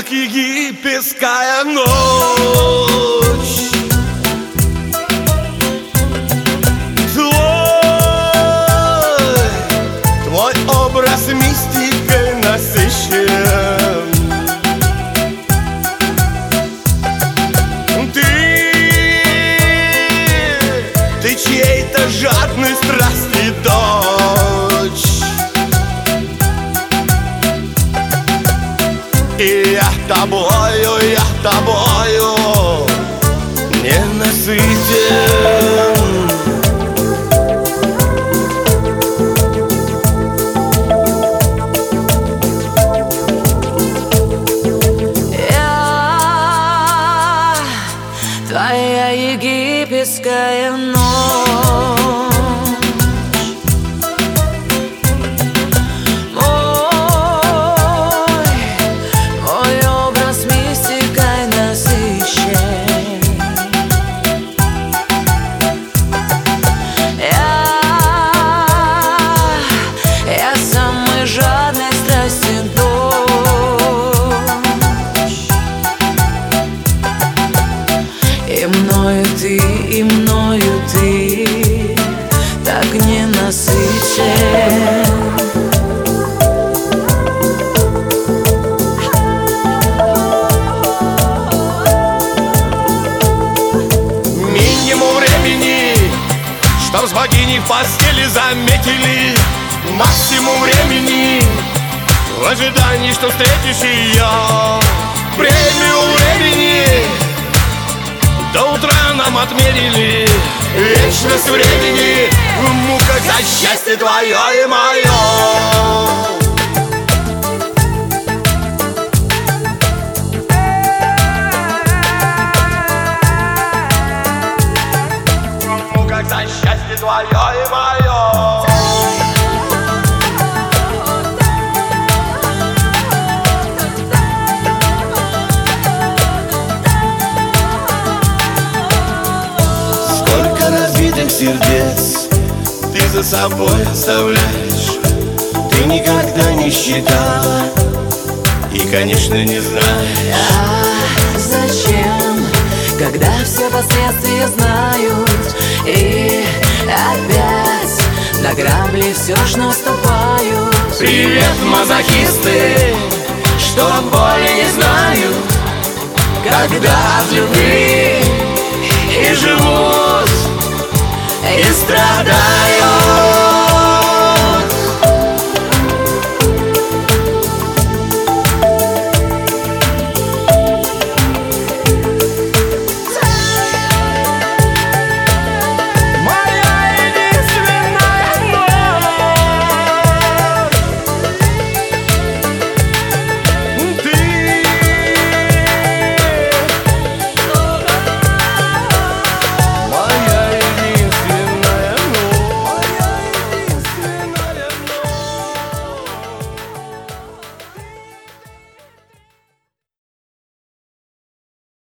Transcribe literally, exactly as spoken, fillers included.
как египетская ночь. Твой, твой образ мистикой насыщен. Ты, ты чьей-то жадной страсти дочь. И я тобою, я тобою не насытен. Я твоя египетская ночь. И мною ты, и мною ты так не насыщен. Минимум времени, чтоб с богиней в постели заметили. Максимум времени в ожидании, что встретишь ее. Премиум времени до утра нам отмерили. Вечность времени в муках за счастье твое и мое. В муках за счастье твое и мое. Сердец ты за собой оставляешь. Ты никогда не считала и, конечно, не знаешь. А зачем, когда все последствия знают, и опять на грабли все ж наступают? Привет, мазохисты, что боли не знают, когда от любви и живут, и страдаю.